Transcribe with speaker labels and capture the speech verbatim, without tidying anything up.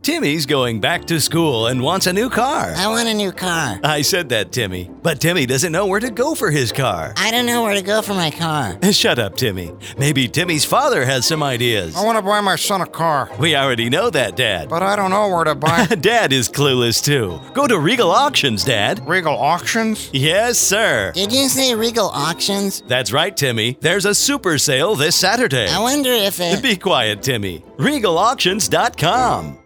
Speaker 1: Timmy's going back to school and wants a new car.
Speaker 2: I want a new car.
Speaker 1: I said that, Timmy. But Timmy doesn't know where to go for his car.
Speaker 2: I don't know where to go for my car.
Speaker 1: Shut up, Timmy. Maybe Timmy's father has some ideas.
Speaker 3: I want to buy my son a car.
Speaker 1: We already know that, Dad.
Speaker 3: But I don't know where to buy.
Speaker 1: Dad is clueless, too. Go to Regal Auctions, Dad.
Speaker 3: Regal Auctions?
Speaker 1: Yes, sir.
Speaker 2: Did you say Regal Auctions?
Speaker 1: That's right, Timmy. There's a super sale this Saturday.
Speaker 2: I wonder if it...
Speaker 1: Be quiet, Timmy. Regal Auctions dot com.